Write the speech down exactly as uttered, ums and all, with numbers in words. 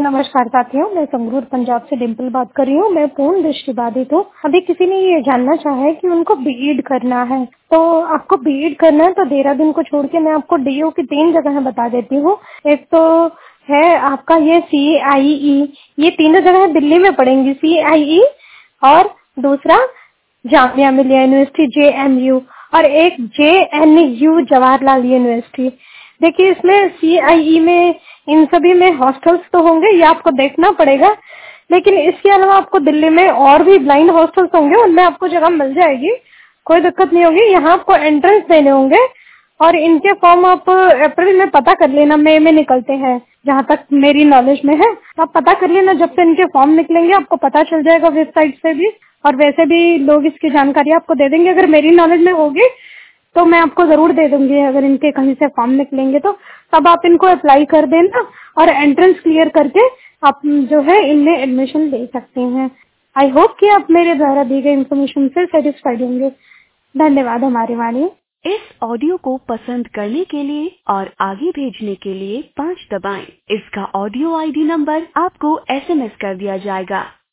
नमस्कार साथियों, मैं संगरूर पंजाब से डिम्पल बात कर रही हूँ। मैं पूर्ण दृष्टिबाधित हूँ। अभी किसी ने ये जानना चाहा है कि उनको बीएड करना है, तो आपको बीएड करना है तो देहरादून को छोड़ के मैं आपको डीयू की तीन जगह बता देती हूँ। एक तो है आपका ये सीआईई, ये तीनों जगह दिल्ली में पड़ेंगी, सीआईई, और दूसरा जामिया मिलिया यूनिवर्सिटी जेएमयू, और एक जेएनयू जवाहरलाल यूनिवर्सिटी। देखिए, इसमें सीआईई में इन सभी में हॉस्टल्स तो होंगे, ये आपको देखना पड़ेगा, लेकिन इसके अलावा आपको दिल्ली में और भी ब्लाइंड हॉस्टल्स होंगे, उनमें आपको जगह मिल जाएगी, कोई दिक्कत नहीं होगी। यहाँ आपको एंट्रेंस देने होंगे और इनके फॉर्म आप अप्रैल में पता कर लेना, मई में निकलते हैं जहाँ तक मेरी नॉलेज में है। आप पता कर लेना, जब से इनके फॉर्म निकलेंगे आपको पता चल जाएगा वेबसाइट से भी, और वैसे भी लोग इसकी जानकारी आपको दे देंगे। अगर मेरी नॉलेज में होगी तो मैं आपको जरूर दे दूंगी, अगर इनके कहीं से फॉर्म निकलेंगे तो तब आप इनको अप्लाई कर देना और एंट्रेंस क्लियर करके आप जो है इनमें एडमिशन ले सकते हैं। आई होप कि आप मेरे द्वारा दी गई इन्फॉर्मेशन से सेटिस्फाइड होंगे। धन्यवाद हमारे वाणी। इस ऑडियो को पसंद करने के लिए और आगे भेजने के लिए पाँच दबाएं। इसका ऑडियो आईडी नंबर आपको एसएमएस कर दिया जाएगा।